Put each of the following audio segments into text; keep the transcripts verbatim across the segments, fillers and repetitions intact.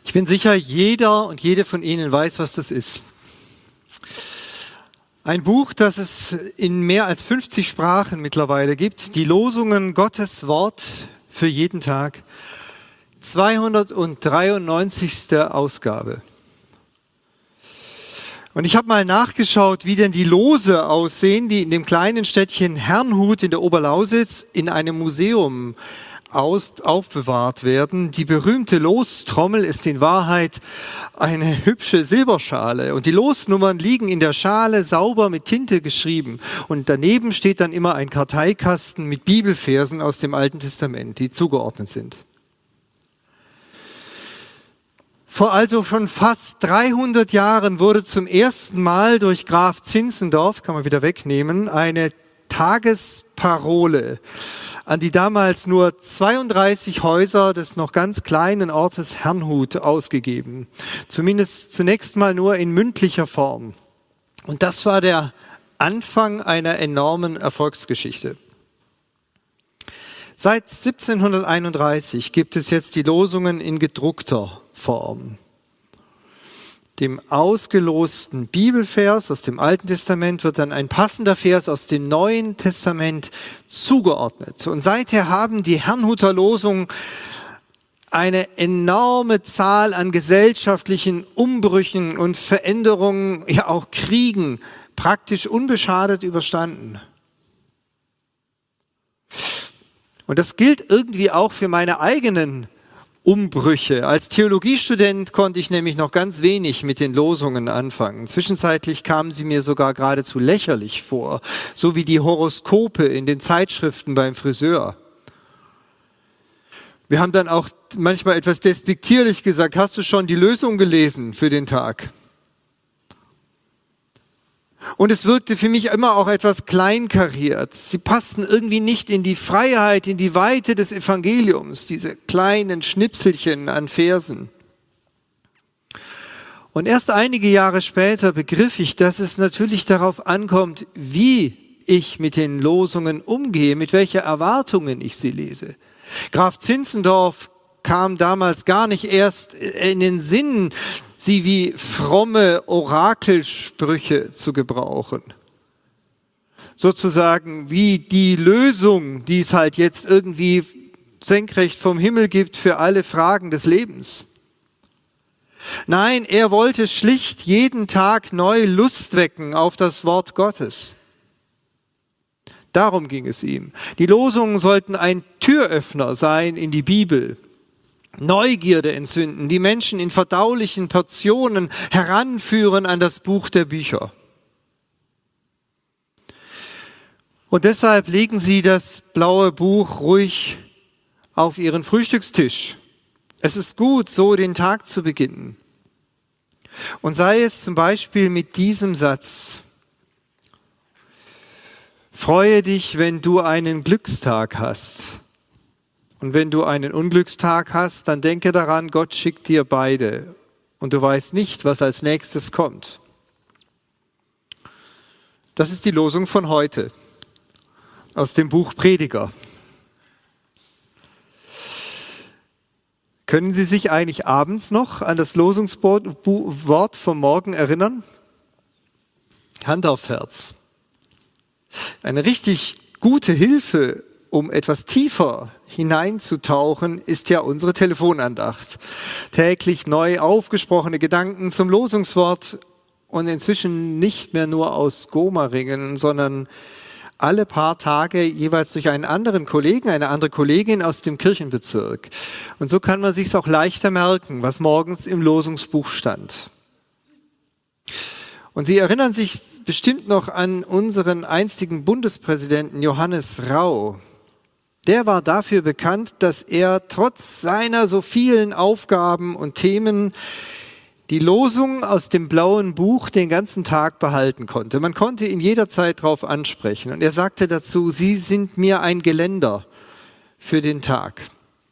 Ich bin sicher, jeder und jede von Ihnen weiß, was das ist. Ein Buch, das es in mehr als fünfzig Sprachen mittlerweile gibt. Die Losungen Gottes Wort für jeden Tag. zweihundertdreiundneunzigste Ausgabe. Und ich habe mal nachgeschaut, wie denn die Lose aussehen, die in dem kleinen Städtchen Herrnhut in der Oberlausitz in einem Museum auf, aufbewahrt werden. Die berühmte Lostrommel ist in Wahrheit eine hübsche Silberschale. Und die Losnummern liegen in der Schale sauber mit Tinte geschrieben. Und daneben steht dann immer ein Karteikasten mit Bibelversen aus dem Alten Testament, die zugeordnet sind. Vor also schon fast dreihundert Jahren wurde zum ersten Mal durch Graf Zinzendorf, kann man wieder wegnehmen, eine Tagesparole an die damals nur zweiunddreißig Häuser des noch ganz kleinen Ortes Herrnhut ausgegeben. Zumindest zunächst mal nur in mündlicher Form. Und das war der Anfang einer enormen Erfolgsgeschichte. Seit siebzehnhunderteinunddreißig gibt es jetzt die Losungen in gedruckter Form. Dem ausgelosten Bibelvers aus dem Alten Testament wird dann ein passender Vers aus dem Neuen Testament zugeordnet. Und seither haben die Herrnhuter Losungen eine enorme Zahl an gesellschaftlichen Umbrüchen und Veränderungen, ja auch Kriegen, praktisch unbeschadet überstanden. Und das gilt irgendwie auch für meine eigenen Umbrüche. Als Theologiestudent konnte ich nämlich noch ganz wenig mit den Losungen anfangen. Zwischenzeitlich kamen sie mir sogar geradezu lächerlich vor, so wie die Horoskope in den Zeitschriften beim Friseur. Wir haben dann auch manchmal etwas despektierlich gesagt, hast du schon die Lösung gelesen für den Tag? Und es wirkte für mich immer auch etwas kleinkariert. Sie passten irgendwie nicht in die Freiheit, in die Weite des Evangeliums, diese kleinen Schnipselchen an Versen. Und erst einige Jahre später begriff ich, dass es natürlich darauf ankommt, wie ich mit den Losungen umgehe, mit welcher Erwartungen ich sie lese. Graf Zinzendorf kam damals gar nicht erst in den Sinn, sie wie fromme Orakelsprüche zu gebrauchen. Sozusagen wie die Lösung, die es halt jetzt irgendwie senkrecht vom Himmel gibt für alle Fragen des Lebens. Nein, er wollte schlicht jeden Tag neu Lust wecken auf das Wort Gottes. Darum ging es ihm. Die Losungen sollten ein Türöffner sein in die Bibel. Neugierde entzünden, die Menschen in verdaulichen Portionen heranführen an das Buch der Bücher. Und deshalb legen Sie das blaue Buch ruhig auf Ihren Frühstückstisch. Es ist gut, so den Tag zu beginnen. Und sei es zum Beispiel mit diesem Satz: Freue dich, wenn du einen Glückstag hast. Und wenn du einen Unglückstag hast, dann denke daran, Gott schickt dir beide. Und du weißt nicht, was als nächstes kommt. Das ist die Losung von heute aus dem Buch Prediger. Können Sie sich eigentlich abends noch an das Losungswort vom Morgen erinnern? Hand aufs Herz. Eine richtig gute Hilfe, um etwas tiefer hineinzutauchen, ist ja unsere Telefonandacht. Täglich neu aufgesprochene Gedanken zum Losungswort und inzwischen nicht mehr nur aus Gomaringen, sondern alle paar Tage jeweils durch einen anderen Kollegen, eine andere Kollegin aus dem Kirchenbezirk. Und so kann man sich's auch leichter merken, was morgens im Losungsbuch stand. Und Sie erinnern sich bestimmt noch an unseren einstigen Bundespräsidenten Johannes Rau. Der war dafür bekannt, dass er trotz seiner so vielen Aufgaben und Themen die Losung aus dem blauen Buch den ganzen Tag behalten konnte. Man konnte ihn jederzeit darauf ansprechen. Und er sagte dazu, Sie sind mir ein Geländer für den Tag.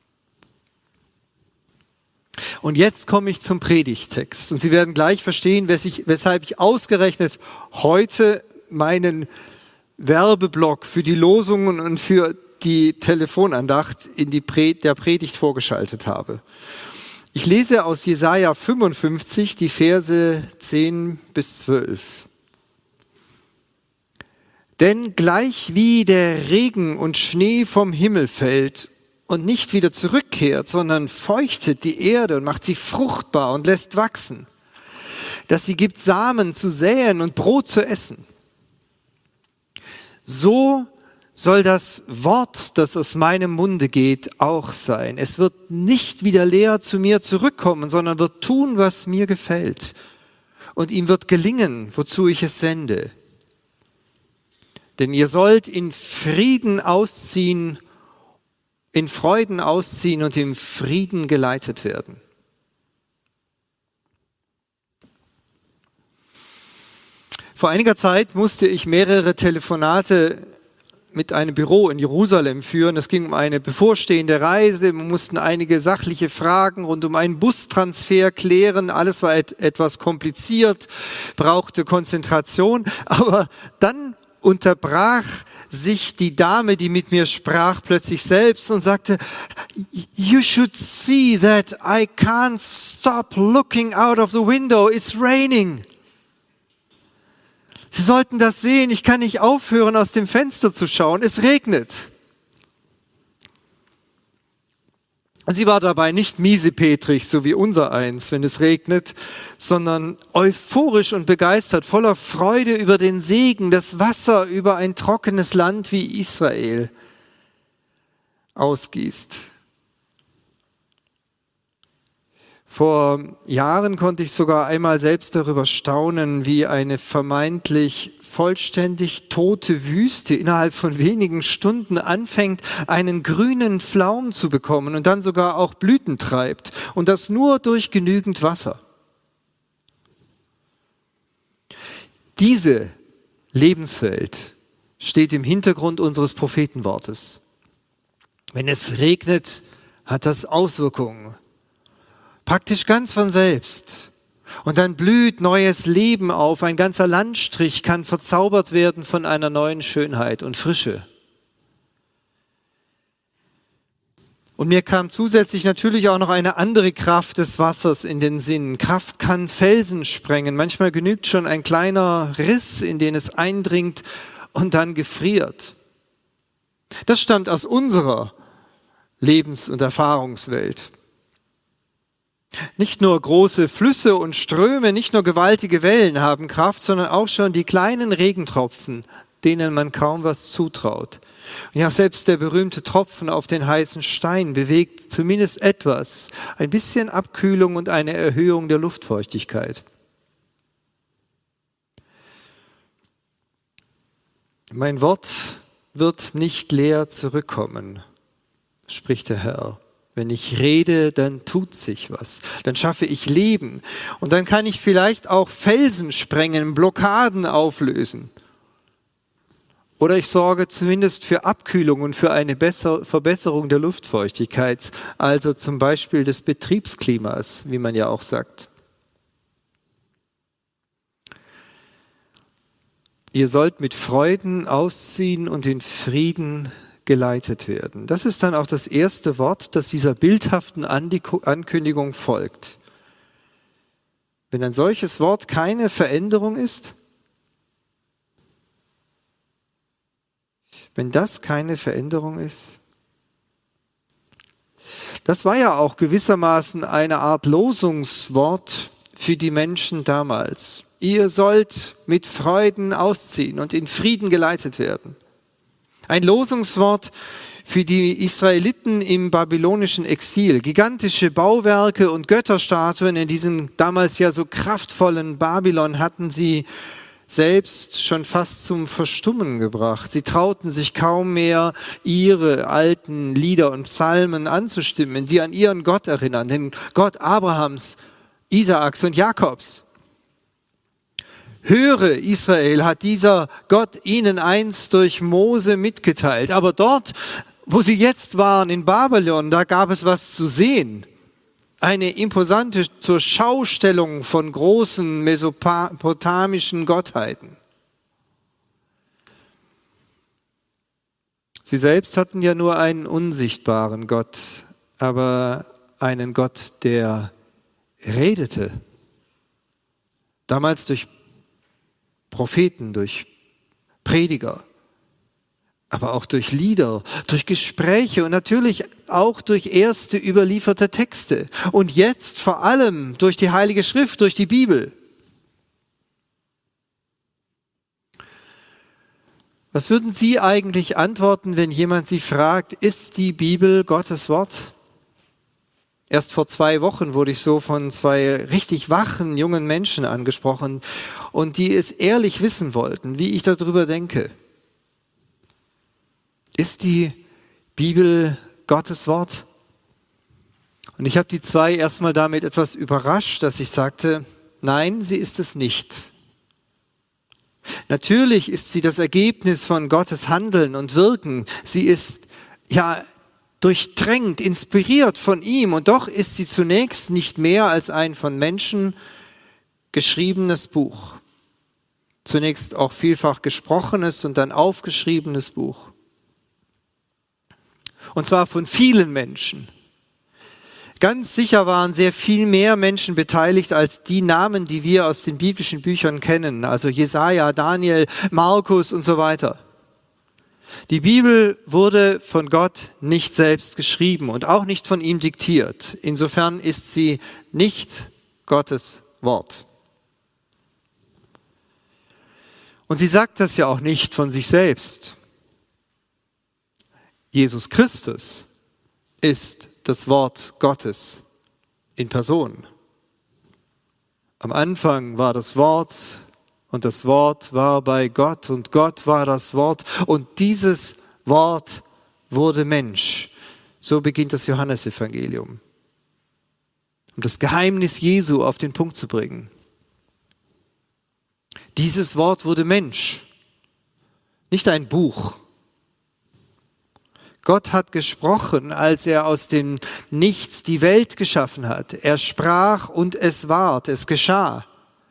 Und jetzt komme ich zum Predigttext. Und Sie werden gleich verstehen, weshalb ich ausgerechnet heute meinen Werbeblock für die Losungen und für die Telefonandacht in die Pre- der Predigt vorgeschaltet habe. Ich lese aus Jesaja fünfundfünfzig die Verse zehn bis zwölf. Denn gleich wie der Regen und Schnee vom Himmel fällt und nicht wieder zurückkehrt, sondern feuchtet die Erde und macht sie fruchtbar und lässt wachsen, dass sie gibt Samen zu säen und Brot zu essen. So soll das Wort, das aus meinem Munde geht, auch sein. Es wird nicht wieder leer zu mir zurückkommen, sondern wird tun, was mir gefällt. Und ihm wird gelingen, wozu ich es sende. Denn ihr sollt in Frieden ausziehen, in Freuden ausziehen und im Frieden geleitet werden. Vor einiger Zeit musste ich mehrere Telefonate mit einem Büro in Jerusalem führen. Es ging um eine bevorstehende Reise. Wir mussten einige sachliche Fragen rund um einen Bustransfer klären. Alles war et- etwas kompliziert, brauchte Konzentration. Aber dann unterbrach sich die Dame, die mit mir sprach, plötzlich selbst und sagte, "You should see that I can't stop looking out of the window. It's raining." Sie sollten das sehen, ich kann nicht aufhören, aus dem Fenster zu schauen. Es regnet. Sie war dabei nicht miesepetrig, so wie unser eins, wenn es regnet, sondern euphorisch und begeistert, voller Freude über den Segen, das Wasser über ein trockenes Land wie Israel ausgießt. Vor Jahren konnte ich sogar einmal selbst darüber staunen, wie eine vermeintlich vollständig tote Wüste innerhalb von wenigen Stunden anfängt, einen grünen Flaum zu bekommen und dann sogar auch Blüten treibt. Und das nur durch genügend Wasser. Diese Lebenswelt steht im Hintergrund unseres Prophetenwortes. Wenn es regnet, hat das Auswirkungen. Praktisch ganz von selbst. Und dann blüht neues Leben auf. Ein ganzer Landstrich kann verzaubert werden von einer neuen Schönheit und Frische. Und mir kam zusätzlich natürlich auch noch eine andere Kraft des Wassers in den Sinn. Kraft kann Felsen sprengen. Manchmal genügt schon ein kleiner Riss, in den es eindringt und dann gefriert. Das stammt aus unserer Lebens- und Erfahrungswelt. Nicht nur große Flüsse und Ströme, nicht nur gewaltige Wellen haben Kraft, sondern auch schon die kleinen Regentropfen, denen man kaum was zutraut. Und ja, selbst der berühmte Tropfen auf den heißen Stein bewegt zumindest etwas, ein bisschen Abkühlung und eine Erhöhung der Luftfeuchtigkeit. Mein Wort wird nicht leer zurückkommen, spricht der Herr. Wenn ich rede, dann tut sich was. Dann schaffe ich Leben. Und dann kann ich vielleicht auch Felsen sprengen, Blockaden auflösen. Oder ich sorge zumindest für Abkühlung und für eine Besser- Verbesserung der Luftfeuchtigkeit. Also zum Beispiel des Betriebsklimas, wie man ja auch sagt. Ihr sollt mit Freuden ausziehen und in Frieden geleitet werden. Das ist dann auch das erste Wort, das dieser bildhaften Ankündigung folgt. Wenn ein solches Wort keine Veränderung ist, wenn das keine Veränderung ist, das war ja auch gewissermaßen eine Art Losungswort für die Menschen damals. Ihr sollt mit Freuden ausziehen und in Frieden geleitet werden. Ein Losungswort für die Israeliten im babylonischen Exil. Gigantische Bauwerke und Götterstatuen in diesem damals ja so kraftvollen Babylon hatten sie selbst schon fast zum Verstummen gebracht. Sie trauten sich kaum mehr, ihre alten Lieder und Psalmen anzustimmen, die an ihren Gott erinnern, den Gott Abrahams, Isaaks und Jakobs. Höre, Israel, hat dieser Gott ihnen einst durch Mose mitgeteilt. Aber dort, wo sie jetzt waren, in Babylon, da gab es was zu sehen. Eine imposante zur Schaustellung von großen mesopotamischen Gottheiten. Sie selbst hatten ja nur einen unsichtbaren Gott, aber einen Gott, der redete. Damals durch Propheten, durch Prediger, aber auch durch Lieder, durch Gespräche und natürlich auch durch erste überlieferte Texte. Und jetzt vor allem durch die Heilige Schrift, durch die Bibel. Was würden Sie eigentlich antworten, wenn jemand Sie fragt, ist die Bibel Gottes Wort? Erst vor zwei Wochen wurde ich so von zwei richtig wachen jungen Menschen angesprochen und die es ehrlich wissen wollten, wie ich darüber denke. Ist die Bibel Gottes Wort? Und ich habe die zwei erstmal damit etwas überrascht, dass ich sagte, nein, sie ist es nicht. Natürlich ist sie das Ergebnis von Gottes Handeln und Wirken. Sie ist ja durchdrängt, inspiriert von ihm und doch ist sie zunächst nicht mehr als ein von Menschen geschriebenes Buch. Zunächst auch vielfach gesprochenes und dann aufgeschriebenes Buch. Und zwar von vielen Menschen. Ganz sicher waren sehr viel mehr Menschen beteiligt als die Namen, die wir aus den biblischen Büchern kennen. Also Jesaja, Daniel, Markus und so weiter. Die Bibel wurde von Gott nicht selbst geschrieben und auch nicht von ihm diktiert. Insofern ist sie nicht Gottes Wort. Und sie sagt das ja auch nicht von sich selbst. Jesus Christus ist das Wort Gottes in Person. Am Anfang war das Wort und das Wort war bei Gott und Gott war das Wort und dieses Wort wurde Mensch. So beginnt das Johannesevangelium. Um das Geheimnis Jesu auf den Punkt zu bringen. Dieses Wort wurde Mensch, nicht ein Buch. Gott hat gesprochen, als er aus dem Nichts die Welt geschaffen hat. Er sprach und es ward, es geschah.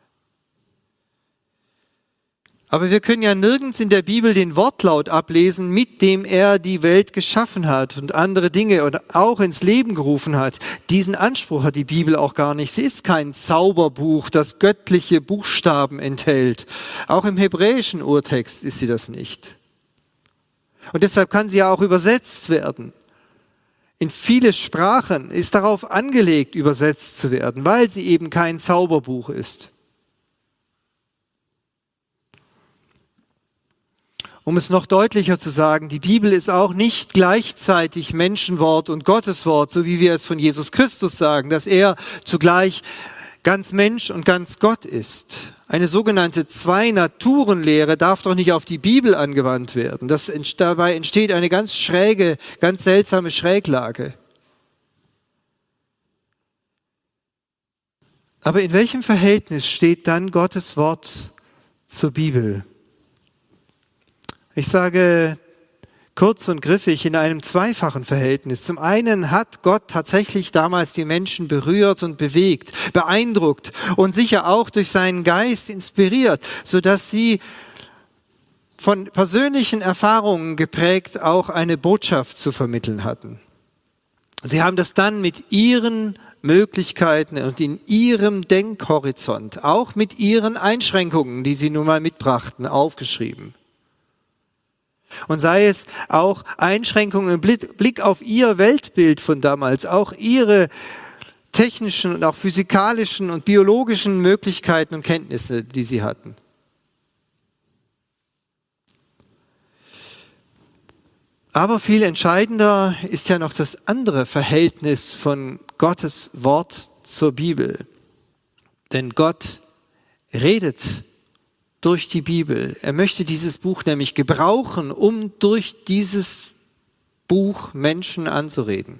Aber wir können ja nirgends in der Bibel den Wortlaut ablesen, mit dem er die Welt geschaffen hat und andere Dinge und auch ins Leben gerufen hat. Diesen Anspruch hat die Bibel auch gar nicht. Sie ist kein Zauberbuch, das göttliche Buchstaben enthält. Auch im hebräischen Urtext ist sie das nicht. Und deshalb kann sie ja auch übersetzt werden. In viele Sprachen ist darauf angelegt, übersetzt zu werden, weil sie eben kein Zauberbuch ist. Um es noch deutlicher zu sagen, die Bibel ist auch nicht gleichzeitig Menschenwort und Gotteswort, so wie wir es von Jesus Christus sagen, dass er zugleich ganz Mensch und ganz Gott ist. Eine sogenannte Zwei-Naturen-Lehre darf doch nicht auf die Bibel angewandt werden. Das, dabei entsteht eine ganz schräge, ganz seltsame Schräglage. Aber in welchem Verhältnis steht dann Gottes Wort zur Bibel? Ich sage kurz und griffig, in einem zweifachen Verhältnis. Zum einen hat Gott tatsächlich damals die Menschen berührt und bewegt, beeindruckt und sicher auch durch seinen Geist inspiriert, sodass sie von persönlichen Erfahrungen geprägt auch eine Botschaft zu vermitteln hatten. Sie haben das dann mit ihren Möglichkeiten und in ihrem Denkhorizont, auch mit ihren Einschränkungen, die sie nun mal mitbrachten, aufgeschrieben. Und sei es auch Einschränkungen im Blick auf ihr Weltbild von damals, auch ihre technischen und auch physikalischen und biologischen Möglichkeiten und Kenntnisse, die sie hatten. Aber viel entscheidender ist ja noch das andere Verhältnis von Gottes Wort zur Bibel. Denn Gott redet durch die Bibel. Er möchte dieses Buch nämlich gebrauchen, um durch dieses Buch Menschen anzureden.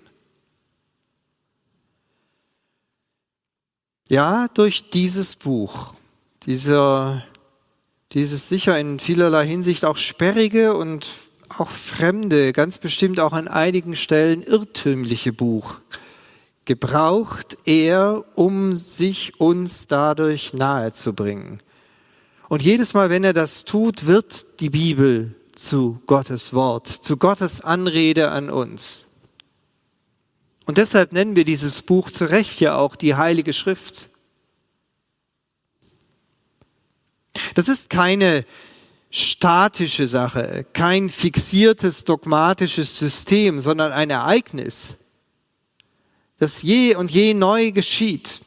Ja, durch dieses Buch, dieser, dieses sicher in vielerlei Hinsicht auch sperrige und auch fremde, ganz bestimmt auch an einigen Stellen irrtümliche Buch, gebraucht er, um sich uns dadurch nahezubringen. Und jedes Mal, wenn er das tut, wird die Bibel zu Gottes Wort, zu Gottes Anrede an uns. Und deshalb nennen wir dieses Buch zu Recht ja auch die Heilige Schrift. Das ist keine statische Sache, kein fixiertes dogmatisches System, sondern ein Ereignis, das je und je neu geschieht.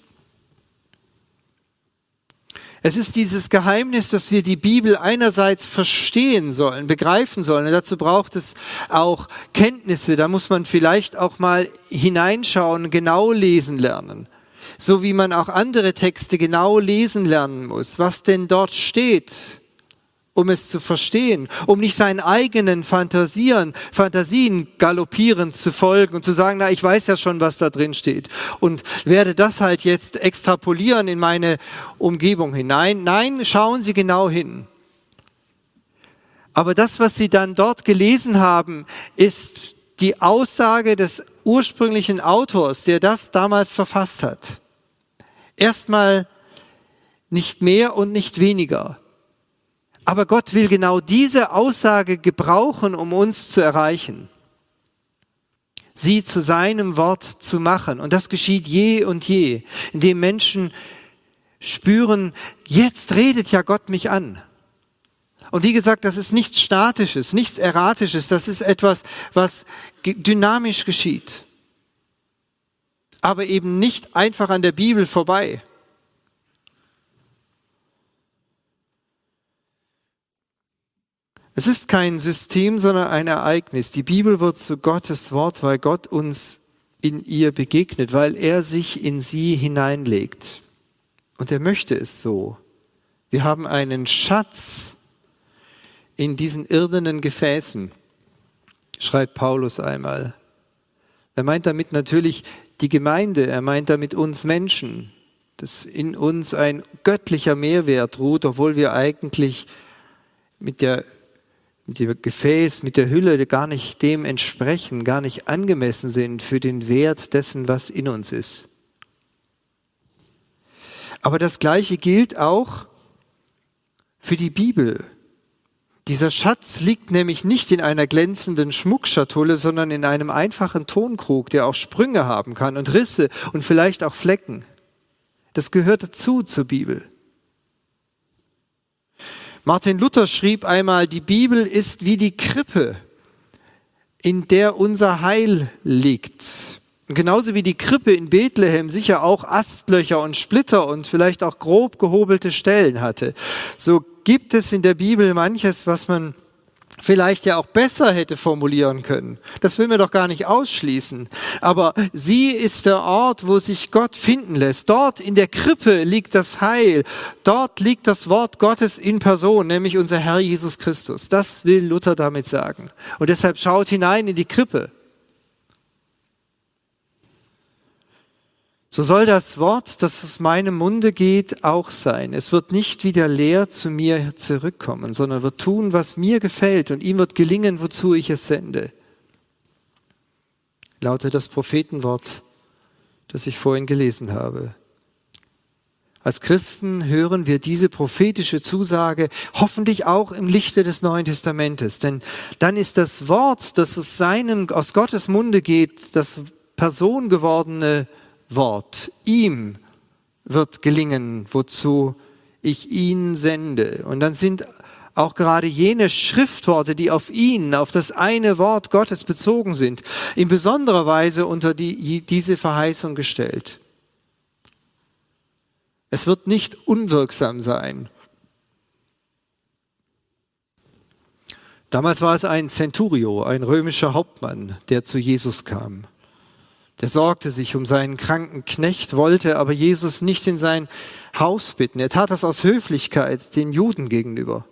Es ist dieses Geheimnis, dass wir die Bibel einerseits verstehen sollen, begreifen sollen. Und dazu braucht es auch Kenntnisse. Da muss man vielleicht auch mal hineinschauen, genau lesen lernen. So wie man auch andere Texte genau lesen lernen muss. Was denn dort steht, um es zu verstehen, um nicht seinen eigenen Fantasieren, Fantasien galoppierend zu folgen und zu sagen, na, ich weiß ja schon, was da drin steht und werde das halt jetzt extrapolieren in meine Umgebung hinein. Nein, schauen Sie genau hin. Aber das, was Sie dann dort gelesen haben, ist die Aussage des ursprünglichen Autors, der das damals verfasst hat. Erstmal nicht mehr und nicht weniger. Aber Gott will genau diese Aussage gebrauchen, um uns zu erreichen. Sie zu seinem Wort zu machen. Und das geschieht je und je, indem Menschen spüren, jetzt redet ja Gott mich an. Und wie gesagt, das ist nichts Statisches, nichts Erratisches. Das ist etwas, was dynamisch geschieht. Aber eben nicht einfach an der Bibel vorbei. Es ist kein System, sondern ein Ereignis. Die Bibel wird zu Gottes Wort, weil Gott uns in ihr begegnet, weil er sich in sie hineinlegt. Und er möchte es so. Wir haben einen Schatz in diesen irdenen Gefäßen, schreibt Paulus einmal. Er meint damit natürlich die Gemeinde, er meint damit uns Menschen, dass in uns ein göttlicher Mehrwert ruht, obwohl wir eigentlich mit der mit dem Gefäß, mit der Hülle gar nicht dem entsprechen, gar nicht angemessen sind für den Wert dessen, was in uns ist. Aber das Gleiche gilt auch für die Bibel. Dieser Schatz liegt nämlich nicht in einer glänzenden Schmuckschatulle, sondern in einem einfachen Tonkrug, der auch Sprünge haben kann und Risse und vielleicht auch Flecken. Das gehört dazu zur Bibel. Martin Luther schrieb einmal, die Bibel ist wie die Krippe, in der unser Heil liegt. Und genauso wie die Krippe in Bethlehem sicher auch Astlöcher und Splitter und vielleicht auch grob gehobelte Stellen hatte, so gibt es in der Bibel manches, was man vielleicht ja auch besser hätte formulieren können. Das will man doch gar nicht ausschließen. Aber sie ist der Ort, wo sich Gott finden lässt. Dort in der Krippe liegt das Heil. Dort liegt das Wort Gottes in Person, nämlich unser Herr Jesus Christus. Das will Luther damit sagen. Und deshalb schaut hinein in die Krippe. So soll das Wort, das aus meinem Munde geht, auch sein. Es wird nicht wieder leer zu mir zurückkommen, sondern wird tun, was mir gefällt, und ihm wird gelingen, wozu ich es sende. Lautet das Prophetenwort, das ich vorhin gelesen habe. Als Christen hören wir diese prophetische Zusage hoffentlich auch im Lichte des Neuen Testamentes, denn dann ist das Wort, das aus seinem, aus Gottes Munde geht, das persongewordene Wort. Ihm wird gelingen, wozu ich ihn sende. Und dann sind auch gerade jene Schriftworte, die auf ihn, auf das eine Wort Gottes bezogen sind, in besonderer Weise unter die, diese Verheißung gestellt. Es wird nicht unwirksam sein. Damals war es ein Centurio, ein römischer Hauptmann, der zu Jesus kam. Der sorgte sich um seinen kranken Knecht, wollte aber Jesus nicht in sein Haus bitten. Er tat das aus Höflichkeit den Juden gegenüber.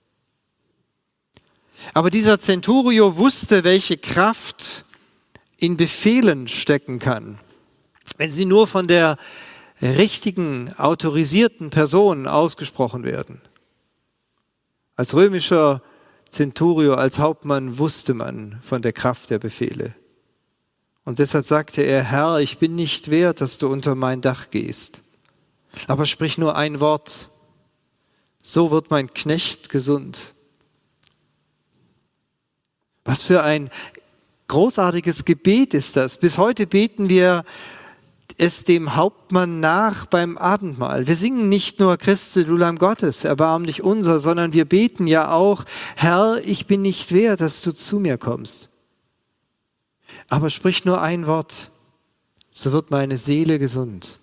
Aber dieser Centurio wusste, welche Kraft in Befehlen stecken kann, wenn sie nur von der richtigen, autorisierten Person ausgesprochen werden. Als römischer Centurio, als Hauptmann wusste man von der Kraft der Befehle. Und deshalb sagte er, Herr, ich bin nicht wert, dass du unter mein Dach gehst. Aber sprich nur ein Wort, so wird mein Knecht gesund. Was für ein großartiges Gebet ist das. Bis heute beten wir es dem Hauptmann nach beim Abendmahl. Wir singen nicht nur Christe, du Lamm Gottes, erbarm dich unser, sondern wir beten ja auch, Herr, ich bin nicht wert, dass du zu mir kommst. Aber sprich nur ein Wort, so wird meine Seele gesund.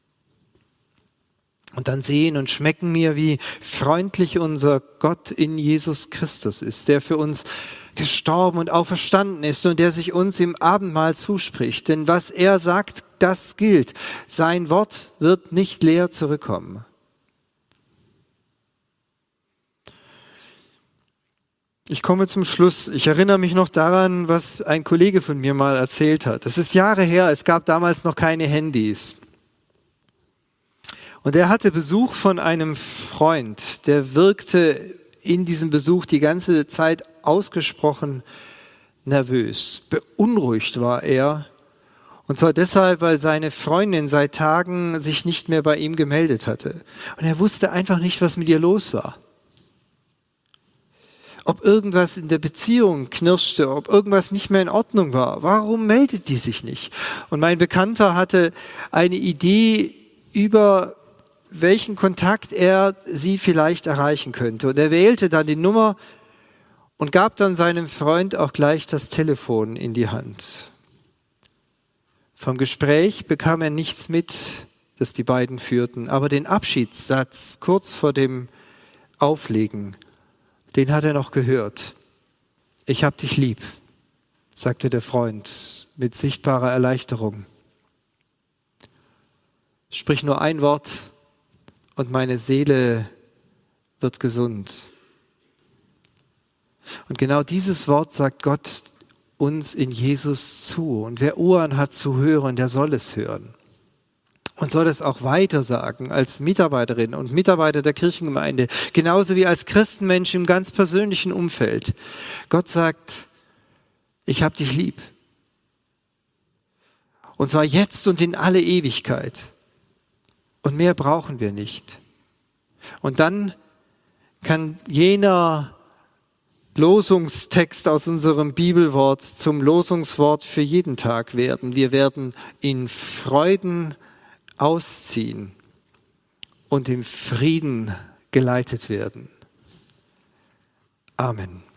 Und dann sehen und schmecken mir, wie freundlich unser Gott in Jesus Christus ist, der für uns gestorben und auferstanden ist und der sich uns im Abendmahl zuspricht. Denn was er sagt, das gilt. Sein Wort wird nicht leer zurückkommen. Ich komme zum Schluss. Ich erinnere mich noch daran, was ein Kollege von mir mal erzählt hat. Das ist Jahre her, es gab damals noch keine Handys. Und er hatte Besuch von einem Freund, der wirkte in diesem Besuch die ganze Zeit ausgesprochen nervös. Beunruhigt war er. Und zwar deshalb, weil seine Freundin seit Tagen sich nicht mehr bei ihm gemeldet hatte. Und er wusste einfach nicht, was mit ihr los war. Ob irgendwas in der Beziehung knirschte, ob irgendwas nicht mehr in Ordnung war. Warum meldet die sich nicht? Und mein Bekannter hatte eine Idee über welchen Kontakt er sie vielleicht erreichen könnte. Und er wählte dann die Nummer und gab dann seinem Freund auch gleich das Telefon in die Hand. Vom Gespräch bekam er nichts mit, das die beiden führten, aber den Abschiedssatz kurz vor dem Auflegen, den hat er noch gehört. Ich hab dich lieb, sagte der Freund mit sichtbarer Erleichterung. Sprich nur ein Wort, und meine Seele wird gesund. Und genau dieses Wort sagt Gott uns in Jesus zu. Und wer Ohren hat zu hören, der soll es hören. Und soll es auch weiter sagen als Mitarbeiterin und Mitarbeiter der Kirchengemeinde, genauso wie als Christenmensch im ganz persönlichen Umfeld. Gott sagt, ich hab dich lieb. Und zwar jetzt und in alle Ewigkeit. Und mehr brauchen wir nicht. Und dann kann jener Losungstext aus unserem Bibelwort zum Losungswort für jeden Tag werden. Wir werden in Freuden ausziehen und im Frieden geleitet werden. Amen.